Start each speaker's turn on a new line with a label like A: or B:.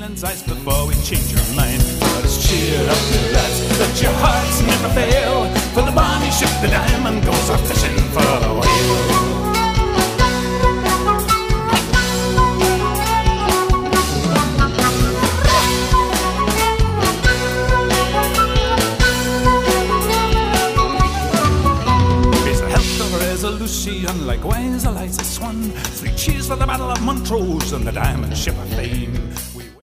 A: England's ice before we change your mind. Let us cheer up, lads, let your hearts never fail, for the bonny ship, the Diamond, goes a fishing for the whale. Resolution, likewise Eliza Swan. 3 cheers for the Battle of Montrose and the Diamond Ship of Fame.